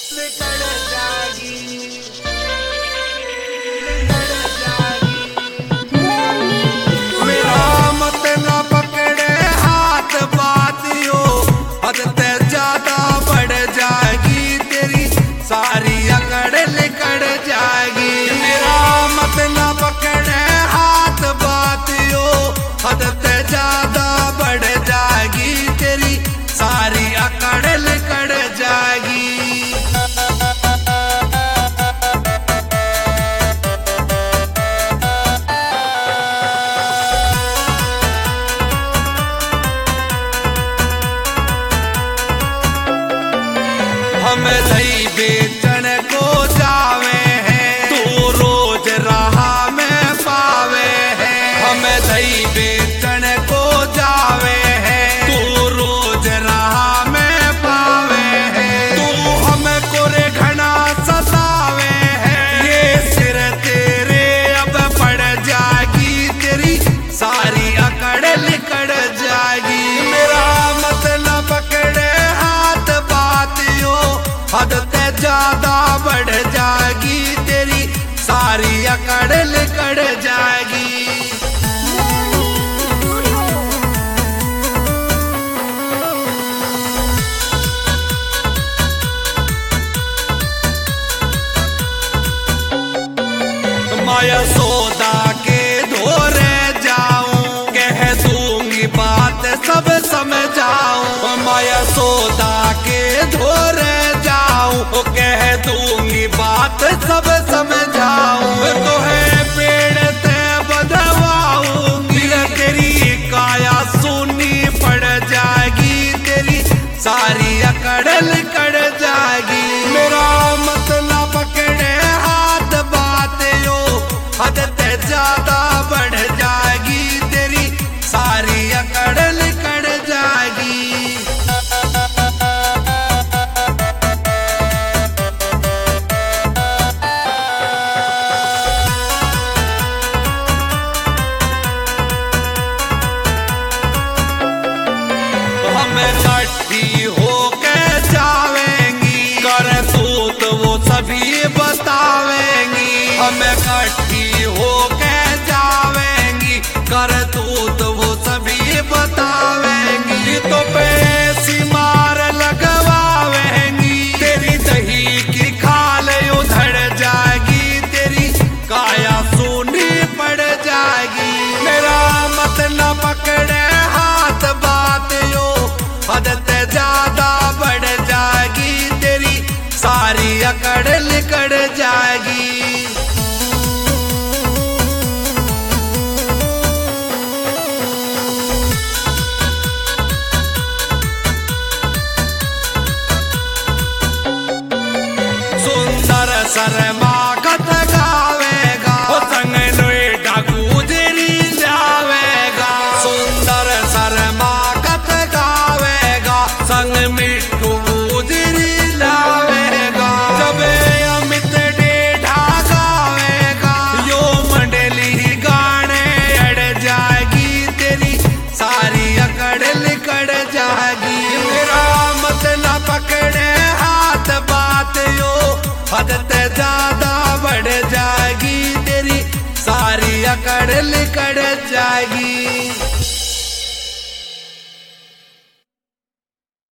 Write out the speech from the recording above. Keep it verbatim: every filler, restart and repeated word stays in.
लिकड़ जाएगी, मेरा मत ना पकड़े हाथ बातियो, हद से ज्यादा बढ़ जाएगी तेरी सारी अकड़ लिकड़ जाएगी। मेरा मत ना पकड़े हाथ बातियो, हद से ज्यादा बढ़ जाएगी तेरी सारी अकड़ लिकड़ जाएगी। हम दही बेचन को जावे हैं, तू रोज राह में पावे है। हम दही बेचन को जावे हैं, तू रोज राह में पावे है। तू हमको रे घना सतावे है, ये सिर तेरे अब पड़ जाएगी तेरी सारी अकड़ लिकड़ जाएगी। मेरा मतलब पकड़े हाथ बातियो, हद से ज्यादा बढ़ जाएगी तेरी सारी अकड़ लिकड़ जाएगी। माया सोदा के धोरे जाऊं, कह दूंगी बात सब समझाऊं। माया सोदा के धोरे जाऊं, कह दूंगी बात सब समझाऊं। तो है पेड़ ते बधवाऊंगी, तेरी काया सुनी पड़ जाएगी तेरी सारी अकड़ लिकड़ जाएगी। मेरा मतलब पकड़े हाथ बातियो, हद से ज्यादा बढ़ जाएगी तेरी सारी अकड़ लिकड़ जाएगी। हमें इकट्ठी होके जावेंगी, कर तूत वो सभी बतावेंगी। हमें इकट्ठी होके जावेंगी, कर तूत वो सभी बतावेंगी। तो पैसी मार लगवावेंगी, तेरी दही की खाल उधड़ जाएगी तेरी काया सोनी पड़ जाएगी। मेरा मत न पकड़े हाथ बातियो, हद से ज्यादा बढ़ जाएगी तेरी सारी अकड़ लिकड़ जाएगी। सुंदर शर्मागत गावेगा, ओ संग नोएडा गुजरी जावेगा। सुंदर शर्मागत गावेगा, संग मिट्टू गुजरी लावेगा। जब अमित डेढ़ा गावेगा, यो मंडली गाने अड़ जाएगी तेरी सारी अकड़ लिकड़ जाएगी। मेरा मतलब पकड़े हाथ बातियो, हद से ज्यादा बढ़ जाएगी तेरी सारी अकड़ लिकड़ जाएगी।